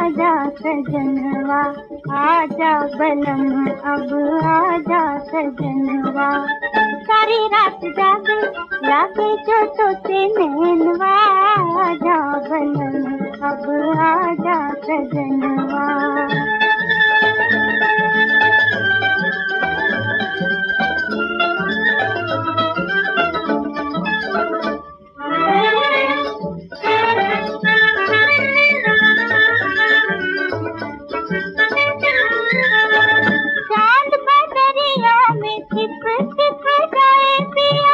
आजा सजनवा, आजा बलम अब आजा सजनवा। सारी रात जागे लागे चोटों से नैनवा, आजा बलम अब आजा सजनवा। चांद बदरिया में छिप छिप जाए पिया,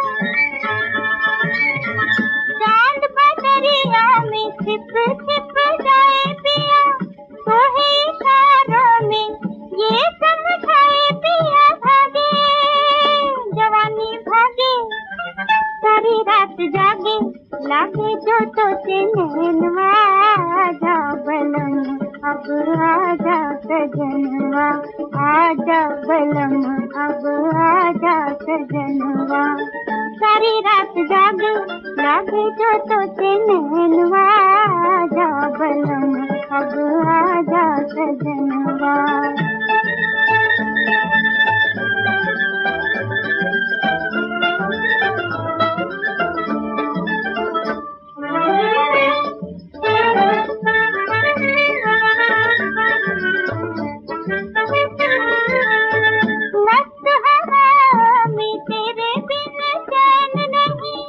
चांद बदरिया में छिप छिप जाए पिया, तोहे इशारों में ये समझाए पिया। भागे जवानी भागे सारी रात जागे लागे चोटों से नैनवा, आजा बलम अब आजा सजनवा, आजा बलम अब आजा सजनवा। सारी रात जागे लागे चोटों से नैनवा, आजा बलम अब आजा सजनवा। मस्त हवा में तेरे बिन चैन नहीं,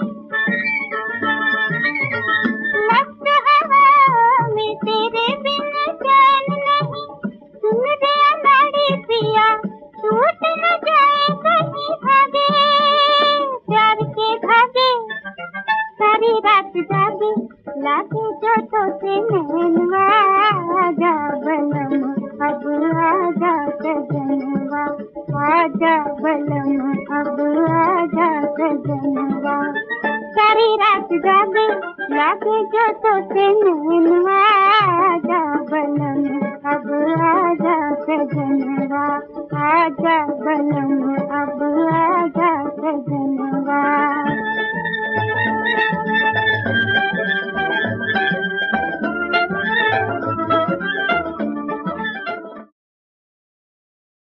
मस्त हवा में तेरे बिन चैन नहीं। सुन दे अनाड़ी पिया टूट न जाए कहीं, भागे प्यार के धागे सारी रात जागे लागे चोटों से नैनवा, आजा बलम अब आजा सजनवा, आजा बलम अब आजा सजनवा। सारी रात जागे लागे चोटों से नैनवा, आजा बलम अब आजा सजनवा, आजा बलम अब आजा सजनवा।